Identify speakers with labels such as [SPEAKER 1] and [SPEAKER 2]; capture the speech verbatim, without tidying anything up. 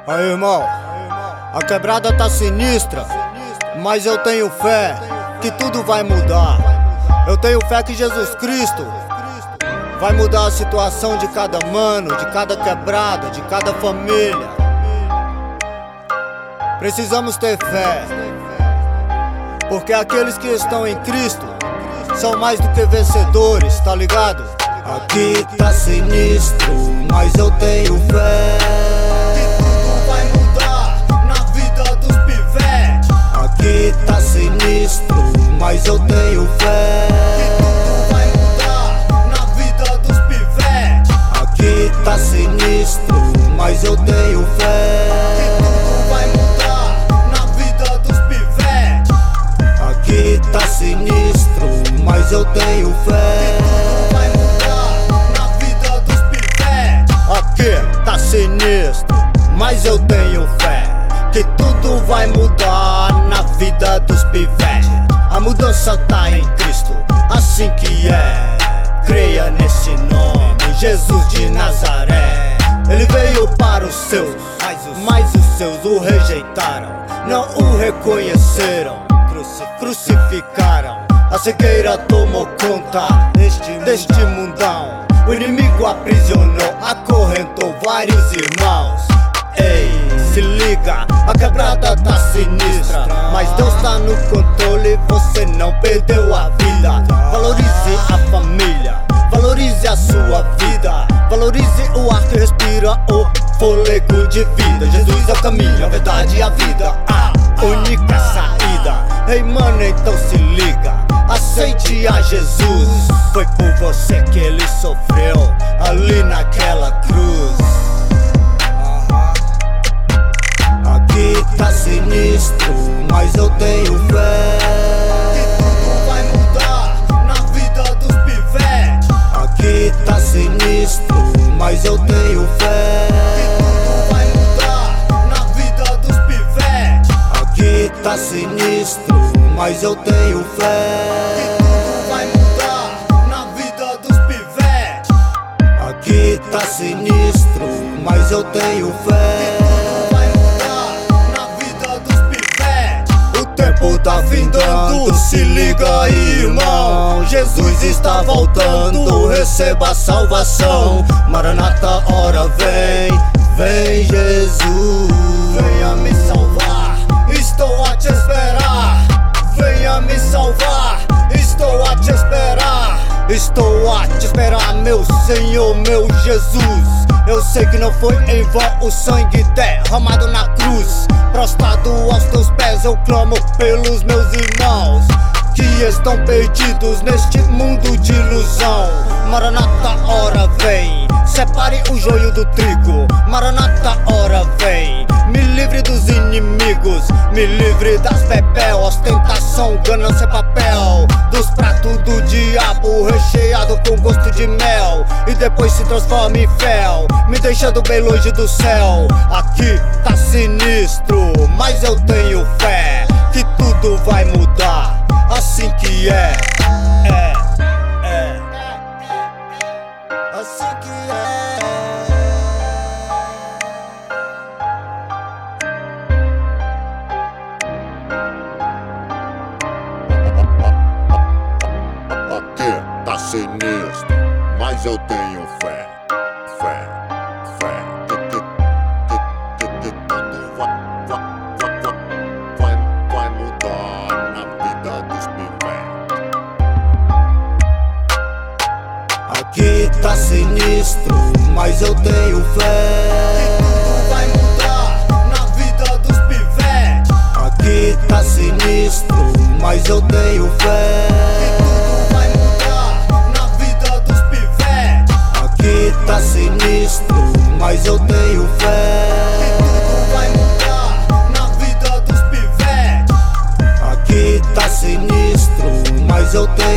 [SPEAKER 1] Aí, irmão, a quebrada tá sinistra, mas eu tenho fé que tudo vai mudar. Eu tenho fé que Jesus Cristo vai mudar a situação de cada mano, de cada quebrada, de cada família. Precisamos ter fé, porque aqueles que estão em Cristo são mais do que vencedores, tá ligado? Aqui tá sinistro, mas eu tenho fé
[SPEAKER 2] que tudo vai mudar na vida dos pivetes.
[SPEAKER 1] Aqui tá sinistro, mas eu tenho fé
[SPEAKER 2] que tudo vai mudar na vida dos pivetes.
[SPEAKER 1] Aqui tá sinistro, mas eu tenho fé
[SPEAKER 2] que tudo vai mudar na vida dos pivetes.
[SPEAKER 1] Aqui tá sinistro, mas eu tenho fé
[SPEAKER 2] Vai mudar na vida dos pivetes.
[SPEAKER 1] Aqui tá sinistro, mas eu tenho fé que tudo vai mudar na vida dos pivetes. A mudança tá em Cristo, assim que é. Creia nesse nome, Jesus de Nazaré. Ele veio para os seus, mas os seus o rejeitaram, não o reconheceram, crucificaram. A cegueira tomou conta deste, deste mundão. O inimigo aprisionou, acorrentou vários irmãos. Ei, se liga, a quebrada tá sinistra, mas Deus tá no controle, você não perdeu a vida. Valorize a família, valorize a sua vida, valorize o ar que respira, o fôlego de vida. Jesus é o caminho, a verdade e a vida, a única saída. Ei, mano, então se liga, aceite a Jesus. Foi por você que ele sofreu ali naquela cruz. Aqui tá sinistro, mas eu tenho fé
[SPEAKER 2] que tudo vai mudar na vida dos pivetes.
[SPEAKER 1] Aqui tá sinistro, mas eu tenho fé
[SPEAKER 2] que tudo vai mudar na vida dos pivetes.
[SPEAKER 1] Aqui tá sinistro, mas eu tenho fé
[SPEAKER 2] que tudo vai mudar na vida dos pivetes.
[SPEAKER 1] Aqui tá sinistro, mas eu tenho fé
[SPEAKER 2] Vai mudar na vida dos pivetes.
[SPEAKER 1] O tempo tá findando, se liga aí, irmão. Jesus está voltando, receba a salvação. Maranata, ora vem, vem Jesus.
[SPEAKER 2] Venha me salvar, estou a te esperar. Venha me salvar, estou a te esperar.
[SPEAKER 1] Estou a te esperar, meu Senhor, meu Jesus. Eu sei que não foi em vão o sangue derramado na cruz. Prostrado aos teus pés eu clamo pelos meus irmãos que estão perdidos neste mundo de ilusão. Maranata, ora vem, separe o joio do trigo. Maranata, ora vem, me livre dos inimigos, me livre das bebel, ostentação, ganância, papel, dos pratos do diabo recheado com gosto de mel, e depois se transforma em fel, me deixando bem longe do céu. Aqui tá sinistro, mas eu tenho fé que tudo vai mudar, assim que é, é, é, assim que é.
[SPEAKER 3] Aqui tá sinistro, mas eu tenho fé, fé, fé que, que, que, que, que tudo vai, vai, vai, vai, vai mudar na vida dos pivetes.
[SPEAKER 1] Aqui tá sinistro, mas eu tenho fé
[SPEAKER 2] Vai mudar na vida dos pivetes.
[SPEAKER 1] Aqui tá sinistro, mas eu tenho fé
[SPEAKER 2] Vai mudar na vida dos pivetes.
[SPEAKER 1] Aqui tá sinistro, mas eu tenho fé
[SPEAKER 2] Vai mudar na vida dos pivetes.
[SPEAKER 1] Aqui tá sinistro, mas eu tenho